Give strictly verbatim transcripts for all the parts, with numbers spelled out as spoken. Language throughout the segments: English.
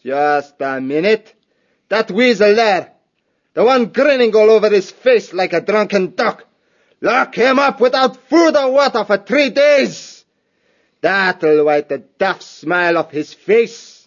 Just a minute. That weasel there, the one grinning all over his face like a drunken duck, lock him up without food or water for three days. That'll wipe the daft smile off his face.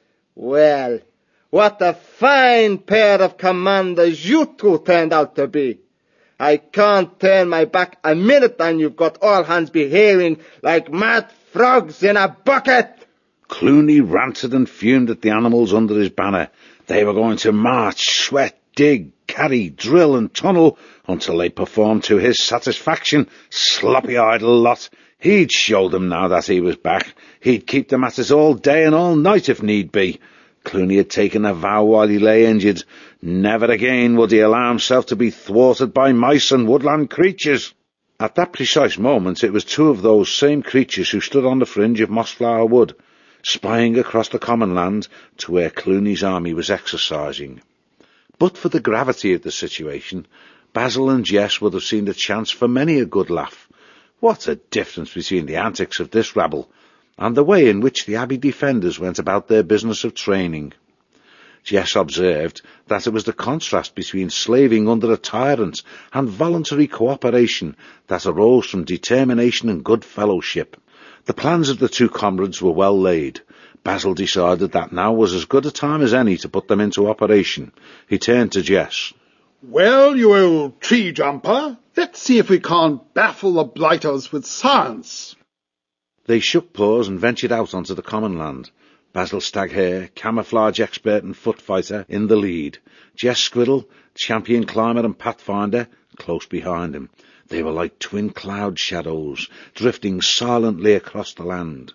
Well, what a fine pair of commanders you two turned out to be. I can't turn my back a minute and you've got all hands behaving like mad frogs in a bucket. Clooney ranted and fumed at the animals under his banner. They were going to march, sweat, dig, carry, drill and tunnel until they performed to his satisfaction. Sloppy idle lot. He'd show them now that he was back. He'd keep them at it all day and all night if need be. Clooney had taken a vow while he lay injured. Never again would he allow himself to be thwarted by mice and woodland creatures. At that precise moment it was two of those same creatures who stood on the fringe of Mossflower Wood, spying across the common land to where Clooney's army was exercising. But for the gravity of the situation, Basil and Jess would have seen the chance for many a good laugh. What a difference between the antics of this rabble and the way in which the Abbey defenders went about their business of training. Jess observed that it was the contrast between slaving under a tyrant and voluntary cooperation that arose from determination and good fellowship. The plans of the two comrades were well laid. Basil decided that now was as good a time as any to put them into operation. He turned to Jess. Well, you old tree jumper, let's see if we can't baffle the blighters with science. They shook paws and ventured out onto the common land. Basil Staghare, camouflage expert and foot fighter, in the lead. Jess Squiddle, champion climber and pathfinder, close behind him. They were like twin cloud shadows, drifting silently across the land.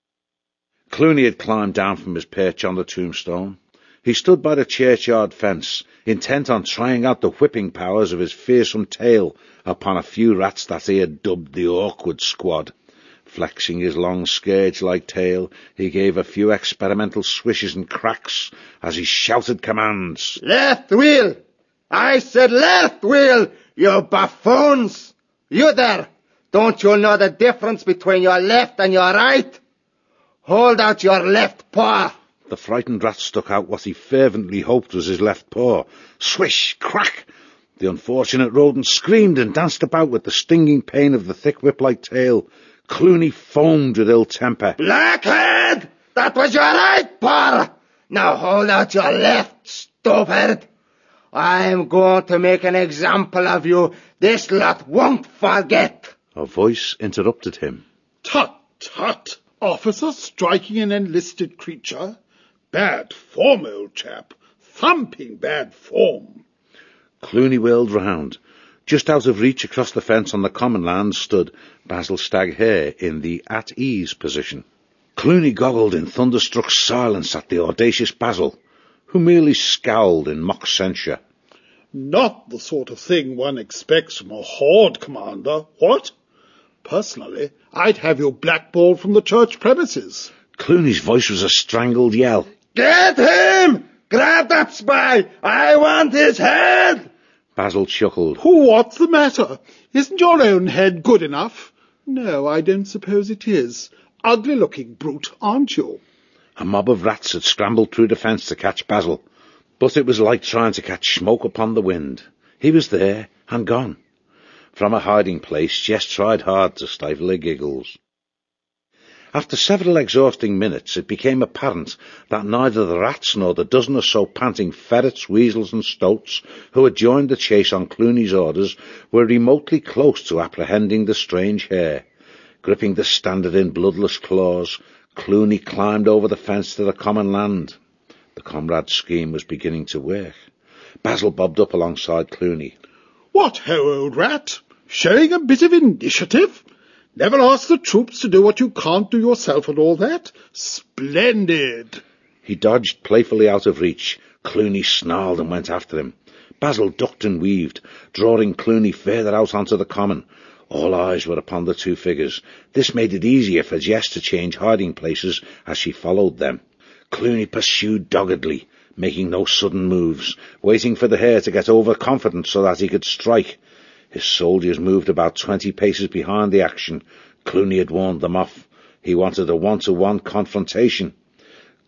Clooney had climbed down from his perch on the tombstone. He stood by the churchyard fence, intent on trying out the whipping powers of his fearsome tail upon a few rats that he had dubbed the Awkward Squad. Flexing his long scourge-like tail, he gave a few experimental swishes and cracks as he shouted commands. Left wheel! I said left wheel, you buffoons! You there! Don't you know the difference between your left and your right? Hold out your left paw! The frightened rat stuck out what he fervently hoped was his left paw. Swish! Crack! The unfortunate rodent screamed and danced about with the stinging pain of the thick whip-like tail. Clooney foamed with ill temper. Blackhead! That was your right paw! Now hold out your left, stupid! I'm going to make an example of you. This lot won't forget. A voice interrupted him. Tut, tut, officer striking an enlisted creature. Bad form, old chap. Thumping bad form. Clooney whirled round. Just out of reach across the fence on the common land stood Basil Staghare in the at-ease position. Clooney goggled in thunderstruck silence at the audacious Basil, who merely scowled in mock censure. Not the sort of thing one expects from a horde commander, what? Personally, I'd have you blackballed from the church premises. Clooney's voice was a strangled yell. Get him! Grab that spy! I want his head! Basil chuckled. What's the matter? Isn't your own head good enough? No, I don't suppose it is. Ugly-looking brute, aren't you? A mob of rats had scrambled through the fence to catch Basil, but it was like trying to catch smoke upon the wind. He was there and gone. From a hiding place, Jess tried hard to stifle her giggles. After several exhausting minutes, it became apparent that neither the rats nor the dozen or so panting ferrets, weasels and stoats who had joined the chase on Clooney's orders were remotely close to apprehending the strange hare. Gripping the standard in bloodless claws, Clooney climbed over the fence to the common land. The comrade's scheme was beginning to work. Basil bobbed up alongside Clooney. What ho, old rat? Showing a bit of initiative? Never ask the troops to do what you can't do yourself and all that? Splendid! He dodged playfully out of reach. Clooney snarled and went after him. Basil ducked and weaved, drawing Clooney further out onto the common. All eyes were upon the two figures. This made it easier for Jess to change hiding places as she followed them. Clooney pursued doggedly, making no sudden moves, waiting for the hare to get overconfident so that he could strike. His soldiers moved about twenty paces behind the action. Clooney had warned them off. He wanted a one-to-one confrontation.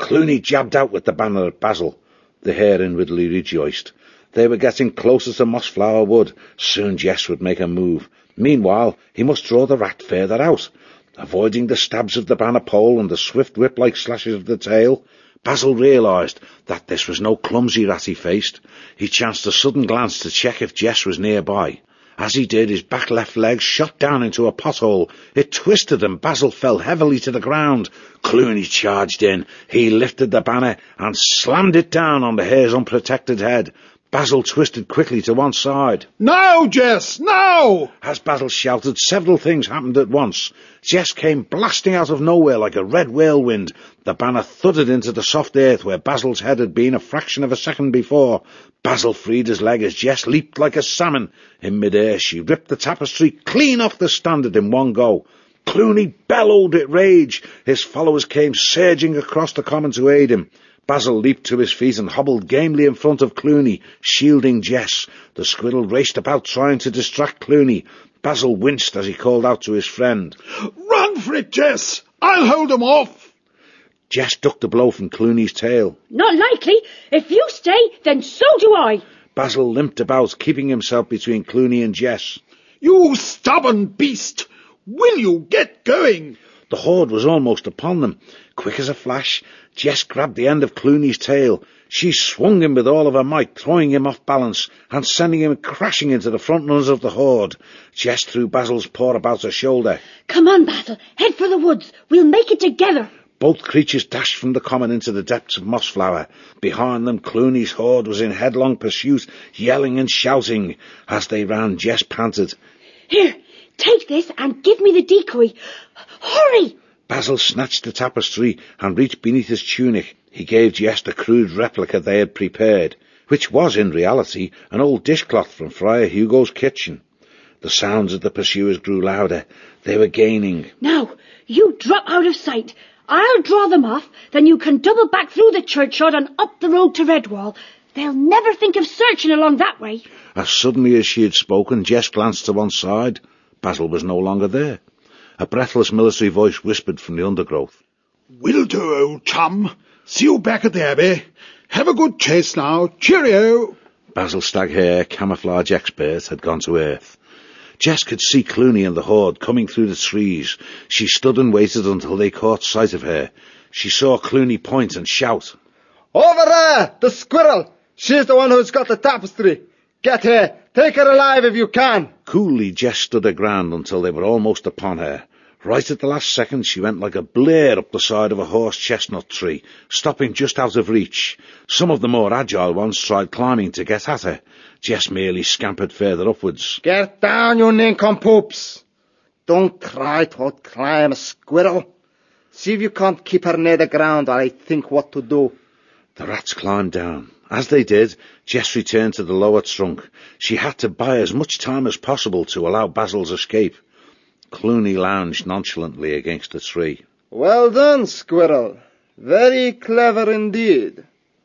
Cluny jabbed out with the banner at Basil. The hare inwardly rejoiced. They were getting closer to Mossflower Wood. Soon Jess would make a move. Meanwhile, he must draw the rat further out. Avoiding the stabs of the banner pole and the swift whip-like slashes of the tail, Basil realised that this was no clumsy rat he faced. He chanced a sudden glance to check if Jess was nearby. As he did, his back left leg shot down into a pothole. It twisted and Basil fell heavily to the ground. Cluny charged in. He lifted the banner and slammed it down on the hare's unprotected head. Basil twisted quickly to one side. Now, Jess, now! As Basil shouted, several things happened at once. Jess came blasting out of nowhere like a red whirlwind. The banner thudded into the soft earth where Basil's head had been a fraction of a second before. Basil freed his leg as Jess leaped like a salmon. In mid-air, she ripped the tapestry clean off the standard in one go. Cluny bellowed with rage. His followers came surging across the common to aid him. Basil leaped to his feet and hobbled gamely in front of Cluny, shielding Jess. The squirrel raced about trying to distract Cluny. Basil winced as he called out to his friend. Run for it, Jess! I'll hold him off! Jess ducked a blow from Cluny's tail. Not likely. If you stay, then so do I. Basil limped about, keeping himself between Cluny and Jess. You stubborn beast! Will you get going? The horde was almost upon them. Quick as a flash, Jess grabbed the end of Cluny's tail. She swung him with all of her might, throwing him off balance and sending him crashing into the front runners of the horde. Jess threw Basil's paw about her shoulder. Come on, Basil. Head for the woods. We'll make it together. Both creatures dashed from the common into the depths of Mossflower. Behind them, Cluny's horde was in headlong pursuit, yelling and shouting. As they ran, Jess panted. Here, take this and give me the decoy. Hurry! Basil snatched the tapestry and reached beneath his tunic. He gave Jess the crude replica they had prepared, which was in reality an old dishcloth from Friar Hugo's kitchen. The sounds of the pursuers grew louder. They were gaining. Now, you drop out of sight. I'll draw them off, then you can double back through the churchyard and up the road to Redwall. They'll never think of searching along that way. As suddenly as she had spoken, Jess glanced to one side. Basil was no longer there. A breathless military voice whispered from the undergrowth. Will do, old chum. See you back at the Abbey. Have a good chase now. Cheerio. Basil Staghare, camouflage expert, had gone to earth. Jess could see Cluny and the horde coming through the trees. She stood and waited until they caught sight of her. She saw Cluny point and shout. Over there! The squirrel! She's the one who's got the tapestry. Get her! Take her alive if you can! Coolly, Jess stood her ground until they were almost upon her. Right at the last second, she went like a blare up the side of a horse-chestnut tree, stopping just out of reach. Some of the more agile ones tried climbing to get at her. Jess merely scampered further upwards. Get down, you nincompoops! Don't try to outclimb a squirrel. See if you can't keep her near the ground while I think what to do. The rats climbed down. As they did, Jess returned to the lower trunk. She had to buy as much time as possible to allow Basil's escape. Cluny lounged nonchalantly against a tree. Well done, squirrel. Very clever indeed.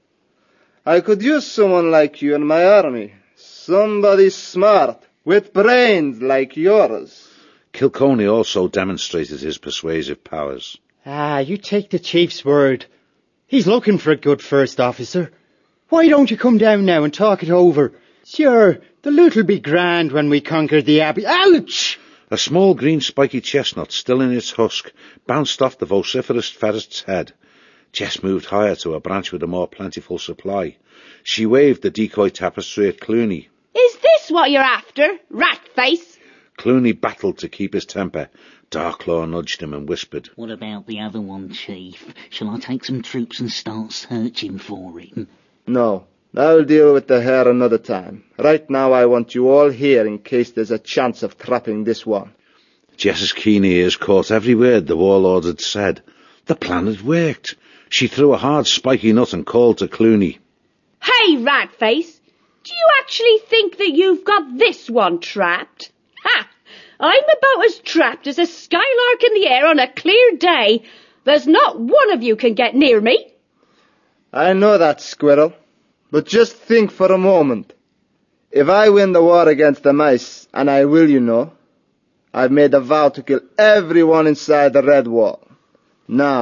I could use someone like you in my army. Somebody smart, with brains like yours. Kilconey also demonstrated his persuasive powers. Ah, you take the chief's word. He's looking for a good first officer. Why don't you come down now and talk it over? Sure, the loot'll be grand when we conquer the Abbey. Ouch! A small green spiky chestnut, still in its husk, bounced off the vociferous ferret's head. Jess moved higher to a branch with a more plentiful supply. She waved the decoy tapestry at Cluny. Is this what you're after, rat face? Cluny battled to keep his temper. Darklaw nudged him and whispered. What about the other one, Chief? Shall I take some troops and start searching for him? No, I'll deal with the hare another time. Right now I want you all here in case there's a chance of trapping this one. Jess's keen ears caught every word the warlord had said. The plan had worked. She threw a hard spiky nut and called to Cluny. Hey, rat face! Do you actually think that you've got this one trapped? Ha! I'm about as trapped as a skylark in the air on a clear day. There's not one of you can get near me. I know that, squirrel. But just think for a moment. If I win the war against the mice, and I will, you know, I've made a vow to kill everyone inside the Red Wall. Now,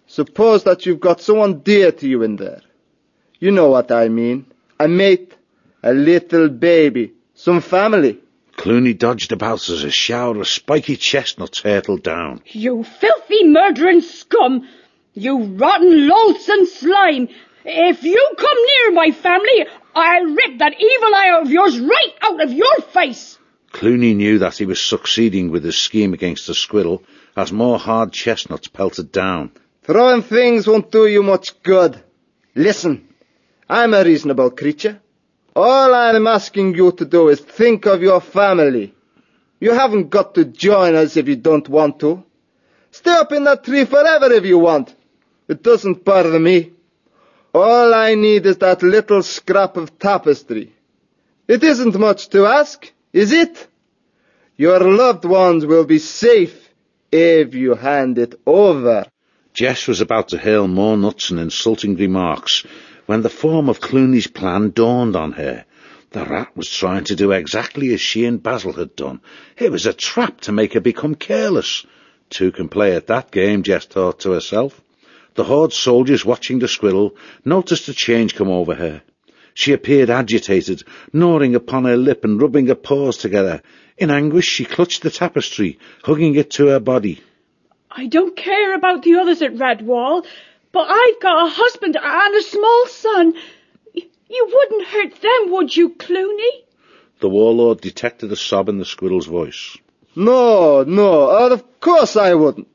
Suppose that you've got someone dear to you in there. You know what I mean. A mate, a little baby, some family. Clooney dodged about as a shower of spiky chestnuts hurtled down. You filthy murdering scum! You rotten, loathsome slime! If you come near my family, I'll rip that evil eye of yours right out of your face! Clooney knew that he was succeeding with his scheme against the squirrel as more hard chestnuts pelted down. Throwing things won't do you much good. Listen, I'm a reasonable creature. All I'm asking you to do is think of your family. You haven't got to join us if you don't want to. Stay up in that tree forever if you want. It doesn't bother me. All I need is that little scrap of tapestry. It isn't much to ask, is it? Your loved ones will be safe if you hand it over. Jess was about to hurl more nuts and insulting remarks when the form of Clooney's plan dawned on her. The rat was trying to do exactly as she and Basil had done. It was a trap to make her become careless. Two can play at that game, Jess thought to herself. The horde soldiers watching the squirrel noticed a change come over her. She appeared agitated, gnawing upon her lip and rubbing her paws together. In anguish she clutched the tapestry, hugging it to her body. I don't care about the others at Redwall, but I've got a husband and a small son. You wouldn't hurt them, would you, Clooney? The warlord detected a sob in the squirrel's voice. No, no, of course I wouldn't.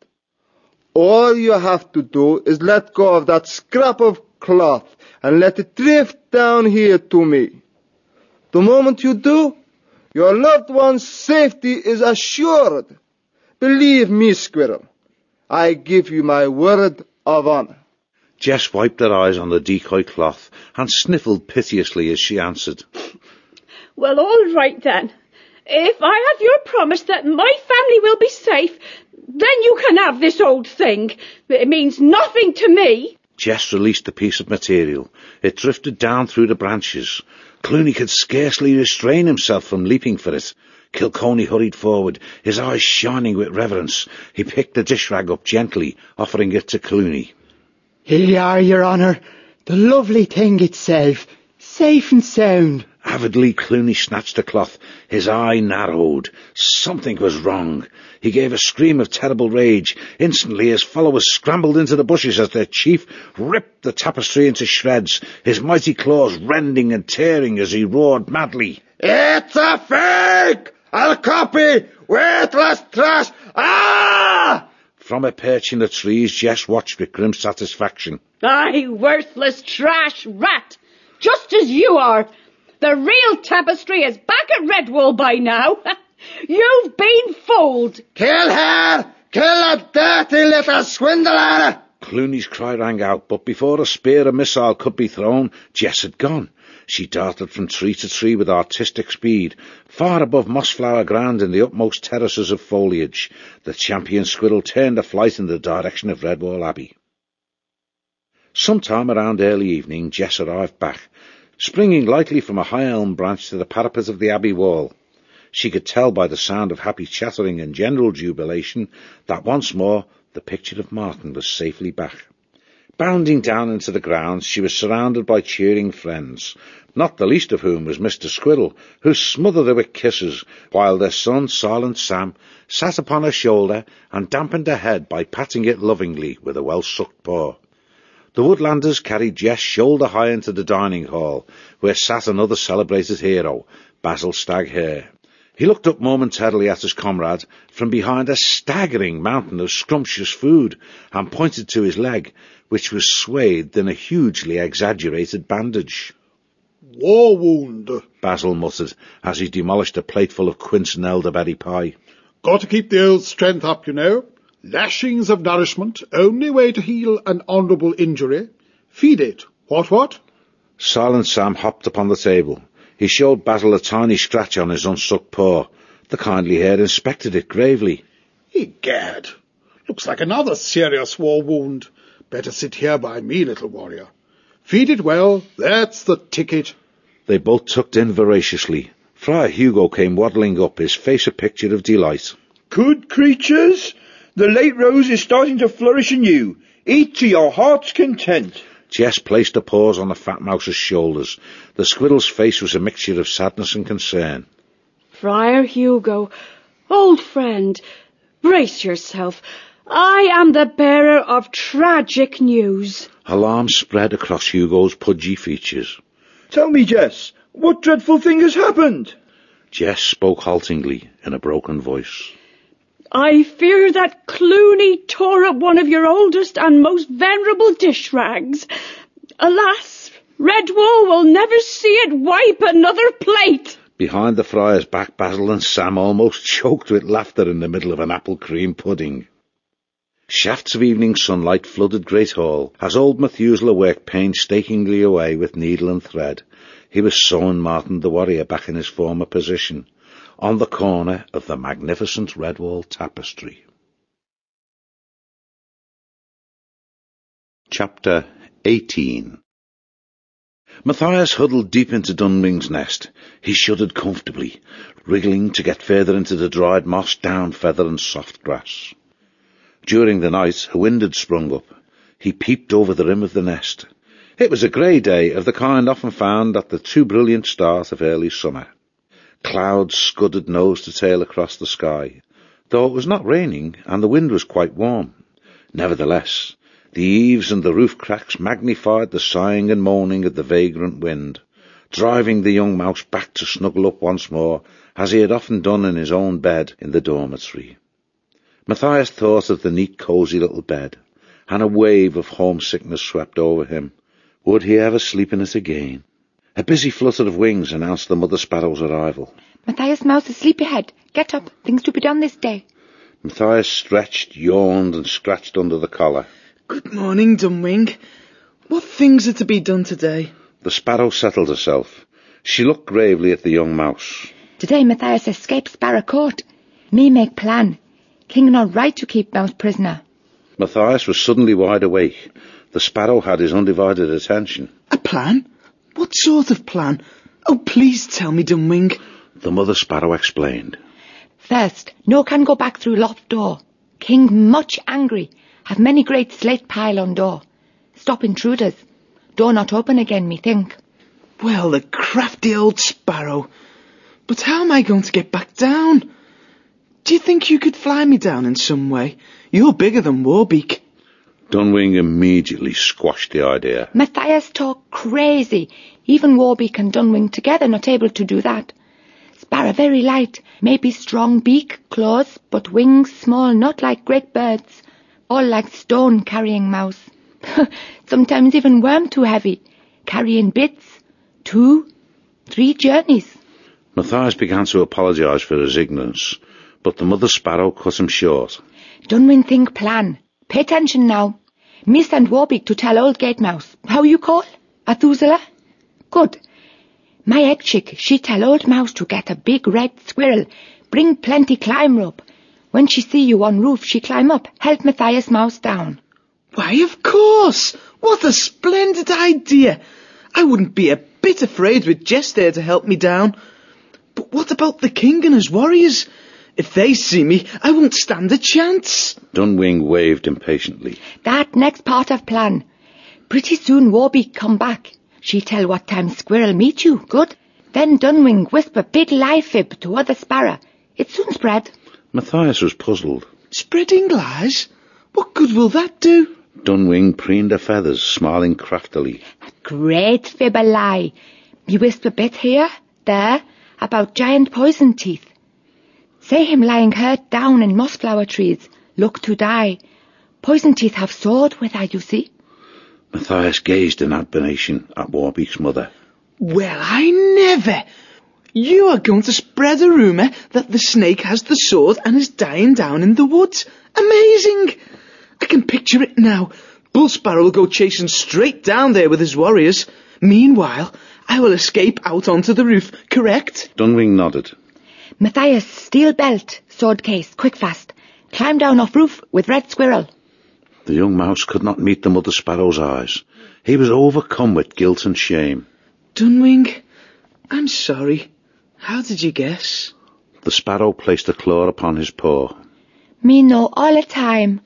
All you have to do is let go of that scrap of cloth and let it drift down here to me. The moment you do, your loved one's safety is assured. Believe me, Squirrel, I give you my word of honor. Jess wiped her eyes on the decoy cloth and sniffled piteously as she answered. Well, all right then. If I have your promise that my family will be safe, then you can have this old thing. It means nothing to me. Jess released the piece of material. It drifted down through the branches. Clooney could scarcely restrain himself from leaping for it. Kilconey hurried forward, his eyes shining with reverence. He picked the dish rag up gently, offering it to Clooney. Here you are, your honour. The lovely thing itself. Safe and sound. Avidly, Clooney snatched the cloth. His eye narrowed. Something was wrong. He gave a scream of terrible rage. Instantly, his followers scrambled into the bushes as their chief ripped the tapestry into shreds, his mighty claws rending and tearing as he roared madly. It's a fake! I'll copy! Worthless trash! Ah! From a perch in the trees, Jess watched with grim satisfaction. Aye, worthless trash rat! Just as you are! The real tapestry is back at Redwall by now. You've been fooled. Kill her! Kill a dirty little swindler! Clooney's cry rang out, but before a spear or missile could be thrown, Jess had gone. She darted from tree to tree with artistic speed, far above mossflower ground in the utmost terraces of foliage. The champion squirrel turned a flight in the direction of Redwall Abbey. Sometime around early evening, Jess arrived back, springing lightly from a high elm branch to the parapet of the abbey wall. She could tell by the sound of happy chattering and general jubilation that once more the picture of Martin was safely back. Bounding down into the grounds, she was surrounded by cheering friends, not the least of whom was Mister Squirrel, who smothered her with kisses, while their son, Silent Sam, sat upon her shoulder and dampened her head by patting it lovingly with a well-sucked paw. The Woodlanders carried Jess shoulder-high into the dining hall, where sat another celebrated hero, Basil Staghare. He looked up momentarily at his comrade from behind a staggering mountain of scrumptious food, and pointed to his leg, which was swathed in a hugely exaggerated bandage. War wound, Basil muttered, as he demolished a plateful of quince and elderberry pie. Got to keep the old strength up, you know. Lashings of nourishment, only way to heal an honourable injury. Feed it. What, what? Silent Sam hopped upon the table. He showed Basil a tiny scratch on his unsucked paw. The kindly hare inspected it gravely. Egad, looks like another serious war wound. Better sit here by me, little warrior. Feed it well, that's the ticket. They both tucked in voraciously. Friar Hugo came waddling up, his face a picture of delight. Good creatures, the late rose is starting to flourish anew. Eat to your heart's content. Jess placed her paws on the fat mouse's shoulders. The squirrel's face was a mixture of sadness and concern. Friar Hugo, old friend, brace yourself. I am the bearer of tragic news. Alarm spread across Hugo's pudgy features. Tell me, Jess, what dreadful thing has happened? Jess spoke haltingly in a broken voice. I fear that Clooney tore up one of your oldest and most venerable dish rags. Alas, Redwall will never see it wipe another plate. Behind the friar's back, Basil and Sam almost choked with laughter in the middle of an apple cream pudding. Shafts of evening sunlight flooded Great Hall as old Methuselah worked painstakingly away with needle and thread. He was sewing Martin the warrior back in his former position, on the corner of the magnificent Redwall tapestry. Chapter eighteen. Matthias huddled deep into Dunwing's nest. He shuddered comfortably, wriggling to get further into the dried moss, down feather and soft grass. During the night, a wind had sprung up. He peeped over the rim of the nest. It was a grey day, of the kind often found at the too brilliant start of early summer. Clouds scudded nose to tail across the sky, though it was not raining and the wind was quite warm. Nevertheless, the eaves and the roof cracks magnified the sighing and moaning of the vagrant wind, driving the young mouse back to snuggle up once more, as he had often done in his own bed in the dormitory. Matthias thought of the neat, cosy little bed, and a wave of homesickness swept over him. Would he ever sleep in it again? A busy flutter of wings announced the mother sparrow's arrival. Matthias Mouse is sleepyhead. Get up. Things to be done this day. Matthias stretched, yawned, and scratched under the collar. Good morning, Dunwing. What things are to be done today? The sparrow settled herself. She looked gravely at the young mouse. Today Matthias escapes Sparrow Court. Me make plan. King not right to keep Mouse prisoner. Matthias was suddenly wide awake. The sparrow had his undivided attention. A plan? What sort of plan? Oh, please tell me, Dunwing. The mother sparrow explained. First, no can go back through loft door. King much angry. Have many great slate pile on door. Stop intruders. Door not open again, me think. Well, the crafty old sparrow. But how am I going to get back down? Do you think you could fly me down in some way? You're bigger than Warbeak. Dunwing immediately squashed the idea. Matthias talk crazy. Even Warbeak and Dunwing together not able to do that. Sparrow very light, maybe strong beak, claws, but wings small, not like great birds. All like stone carrying mouse. Sometimes even worm too heavy, carrying bits. Two, three journeys. Matthias began to apologise for his ignorance, but the mother sparrow cut him short. Dunwing think plan. Pay attention now. Me send Warbeak to tell old Gate Mouse. How you call? Methuselah? Good. My egg chick, she tell old mouse to get a big red squirrel. Bring plenty climb rope. When she see you on roof, she climb up. Help Matthias Mouse down. Why, of course. What a splendid idea. I wouldn't be a bit afraid with Jess there to help me down. But what about the king and his warriors? If they see me, I won't stand a chance. Dunwing waved impatiently. That next part of plan. Pretty soon Warbeak come back. She tell what time squirrel meet you. Good. Then Dunwing whisper big lie fib to other sparrow. It soon spread. Matthias was puzzled. Spreading lies? What good will that do? Dunwing preened her feathers, smiling craftily. Great fib a lie. You whisper bit here, there, about giant poison teeth. Say him lying hurt down in mossflower trees, look to die. Poison teeth have sword with her, you see. Matthias gazed in admiration at Warbeak's mother. Well, I never! You are going to spread a rumour that the snake has the sword and is dying down in the woods. Amazing! I can picture it now. Bull Sparrow will go chasing straight down there with his warriors. Meanwhile, I will escape out onto the roof, correct? Dunwing nodded. Matthias, steel belt, sword case, quick fast. Climb down off roof with red squirrel. The young mouse could not meet the mother sparrow's eyes. He was overcome with guilt and shame. Dunwing, I'm sorry. How did you guess? The sparrow placed a claw upon his paw. Me know all the time.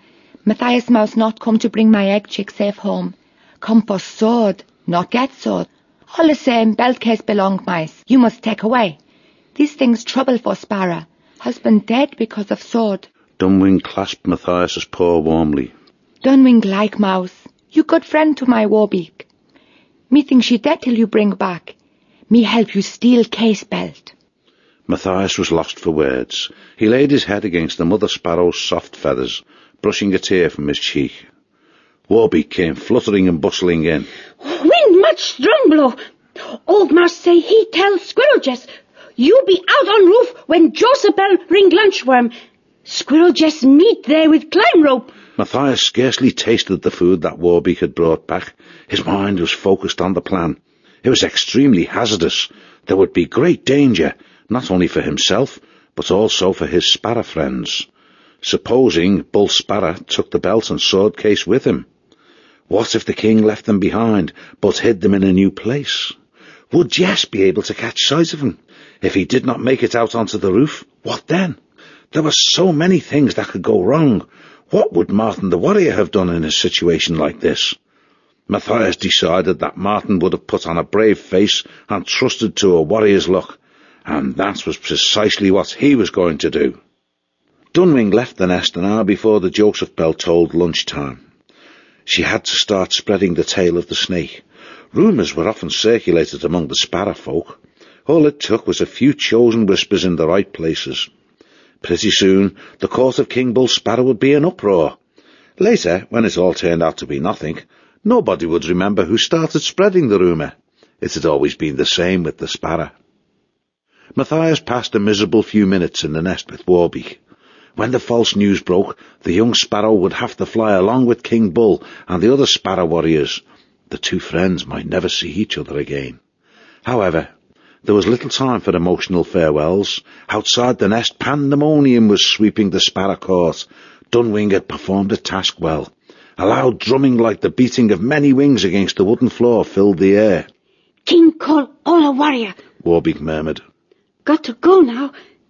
Matthias Mouse not come to bring my egg chick safe home. Come for sword, not get sword. All the same, belt case belong mice. You must take away. These things trouble for Sparrow. Husband dead because of sword. Dunwing clasped Matthias's paw warmly. Dunwing like Mouse. You good friend to my Warbeak. Me think she dead till you bring back. Me help you steal case belt. Matthias was lost for words. He laid his head against the mother sparrow's soft feathers, brushing a tear from his cheek. Warbeak came fluttering and bustling in. Wind much strong blow. Old Mouse say he tell Squirrel Jess, you be out on roof when Joseph Bell ring lunchworm. Squirrel Jess meet there with climb rope. Matthias scarcely tasted the food that Warbeak had brought back. His mind was focused on the plan. It was extremely hazardous. There would be great danger, not only for himself, but also for his sparrow friends. Supposing Bull Sparrow took the belt and sword case with him? What if the king left them behind, but hid them in a new place? Would Jess be able to catch sight of him? If he did not make it out onto the roof, what then? There were so many things that could go wrong. What would Martin the warrior have done in a situation like this? Matthias decided that Martin would have put on a brave face and trusted to a warrior's luck, and that was precisely what he was going to do. Dunwing left the nest an hour before the Joseph bell tolled lunchtime. She had to start spreading the tale of the snake. Rumours were often circulated among the sparrow folk. All it took was a few chosen whispers in the right places. Pretty soon, the court of King Bull Sparrow would be in uproar. Later, when it all turned out to be nothing, nobody would remember who started spreading the rumour. It had always been the same with the sparrow. Matthias passed a miserable few minutes in the nest with Warbeak. When the false news broke, the young sparrow would have to fly along with King Bull and the other sparrow warriors. The two friends might never see each other again. However, there was little time for emotional farewells. Outside the nest, pandemonium was sweeping the sparrow court. Dunwing had performed a task well. A loud drumming like the beating of many wings against the wooden floor filled the air. King call all a warrior, Warbeak murmured. Got to go now.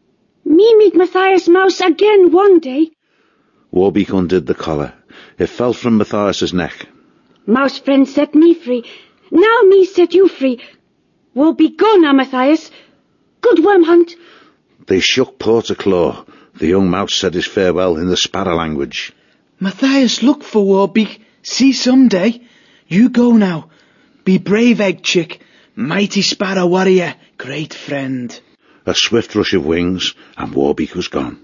Me meet Matthias Mouse again one day. Warbeak undid the collar. It fell from Matthias's neck. Mouse friend set me free. Now me set you free. We'll be gone now, Matthias. Good worm hunt. They shook paw to claw. The young mouse said his farewell in the sparrow language. Matthias, look for Warbeak. See some day. You go now. Be brave, egg chick. Mighty sparrow warrior. Great friend. A swift rush of wings, and Warbeak was gone.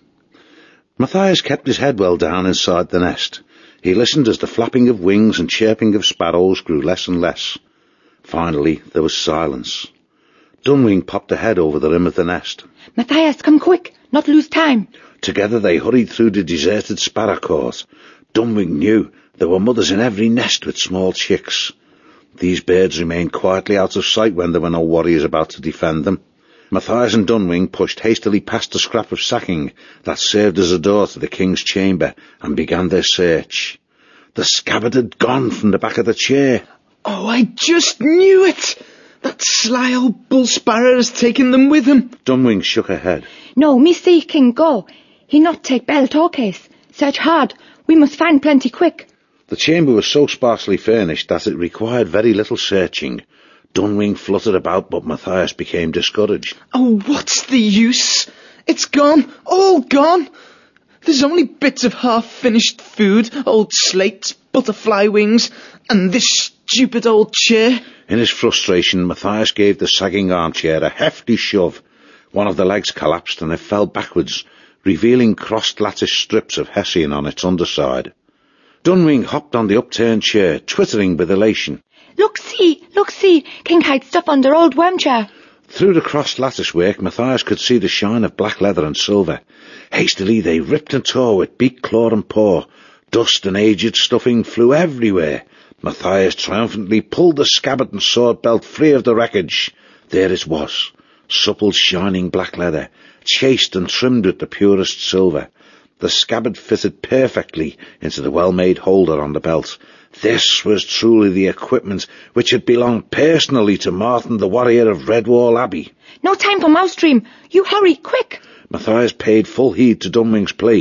Matthias kept his head well down inside the nest. He listened as the flapping of wings and chirping of sparrows grew less and less. Finally, there was silence. Dunwing popped a head over the rim of the nest. Matthias, come quick, not lose time. Together they hurried through the deserted sparrow court. Dunwing knew there were mothers in every nest with small chicks. These birds remained quietly out of sight when there were no warriors about to defend them. Matthias and Dunwing pushed hastily past a scrap of sacking that served as a door to the king's chamber and began their search. The scabbard had gone from the back of the chair. Oh, I just knew it! That sly old bull sparrow has taken them with him. Dunwing shook her head. No, me see King go. He not take belt or case. Search hard. We must find plenty quick. The chamber was so sparsely furnished that it required very little searching. Dunwing fluttered about, but Matthias became discouraged. Oh, what's the use? It's gone, all gone. There's only bits of half-finished food, old slates, butterfly wings, and this stupid old chair. In his frustration, Matthias gave the sagging armchair a hefty shove. One of the legs collapsed and it fell backwards, revealing crossed lattice strips of hessian on its underside. Dunwing hopped on the upturned chair, twittering with elation. Look, see, look, see, King hides stuff under old worm chair. Through the crossed lattice work, Matthias could see the shine of black leather and silver. Hastily they ripped and tore with beak, claw and paw. Dust and aged stuffing flew everywhere. Matthias triumphantly pulled the scabbard and sword belt free of the wreckage. There it was, supple shining black leather, chased and trimmed with the purest silver. The scabbard fitted perfectly into the well-made holder on the belt. This was truly the equipment which had belonged personally to Martin the warrior of Redwall Abbey. No time for mouse dream. You hurry, quick. Matthias paid full heed to Dunwing's plea.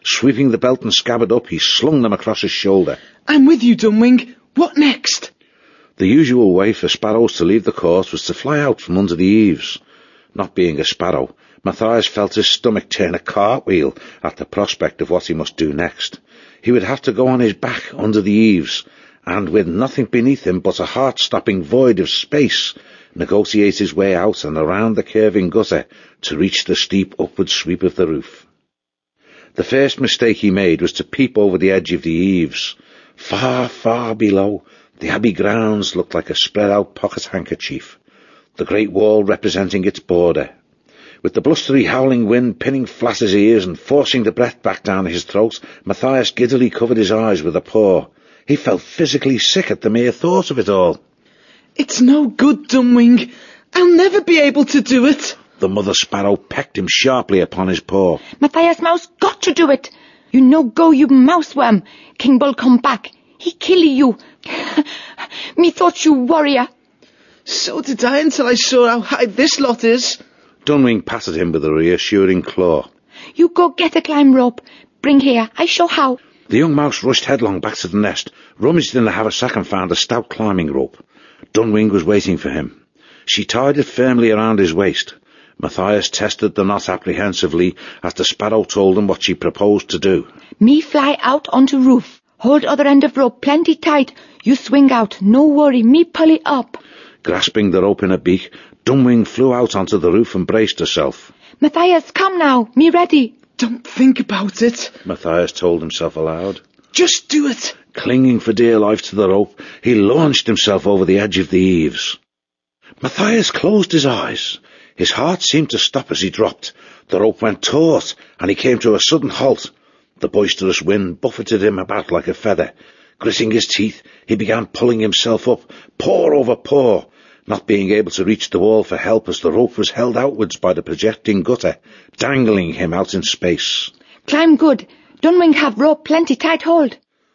Sweeping the belt and scabbard up, he slung them across his shoulder. I'm with you, Dunwing. What next? The usual way for sparrows to leave the course was to fly out from under the eaves. Not being a sparrow, Matthias felt his stomach turn a cartwheel at the prospect of what he must do next. He would have to go on his back under the eaves, and with nothing beneath him but a heart-stopping void of space, negotiate his way out and around the curving gutter to reach the steep upward sweep of the roof. The first mistake he made was to peep over the edge of the eaves. Far, far below, the Abbey grounds looked like a spread-out pocket handkerchief, the great wall representing its border. With the blustery, howling wind pinning flat his ears and forcing the breath back down his throat, Matthias giddily covered his eyes with a paw. He felt physically sick at the mere thought of it all. It's no good, Dunwing. I'll never be able to do it. The mother sparrow pecked him sharply upon his paw. Matthias Mouse got to do it. You no go, you mouseworm. King Bull come back. He kill you. Me thought you warrior. So did I until I saw how high this lot is. Dunwing patted him with a reassuring claw. You go get a climb rope. Bring here. I show how. The young mouse rushed headlong back to the nest, rummaged in the haversack and found a stout climbing rope. Dunwing was waiting for him. She tied it firmly around his waist. Matthias tested the knot apprehensively as the sparrow told him what she proposed to do. Me fly out onto roof. Hold other end of rope plenty tight. You swing out. No worry. Me pull it up. Grasping the rope in her beak, Dunwing flew out onto the roof and braced herself. Matthias, come now. Me ready. Don't think about it, Matthias told himself aloud. Just do it. Clinging for dear life to the rope, he launched himself over the edge of the eaves. Matthias closed his eyes. His heart seemed to stop as he dropped. The rope went taut, and he came to a sudden halt. The boisterous wind buffeted him about like a feather. Gritting his teeth, he began pulling himself up, paw over paw, not being able to reach the wall for help as the rope was held outwards by the projecting gutter, dangling him out in space. Climb good. Dunwing have rope plenty tight hold.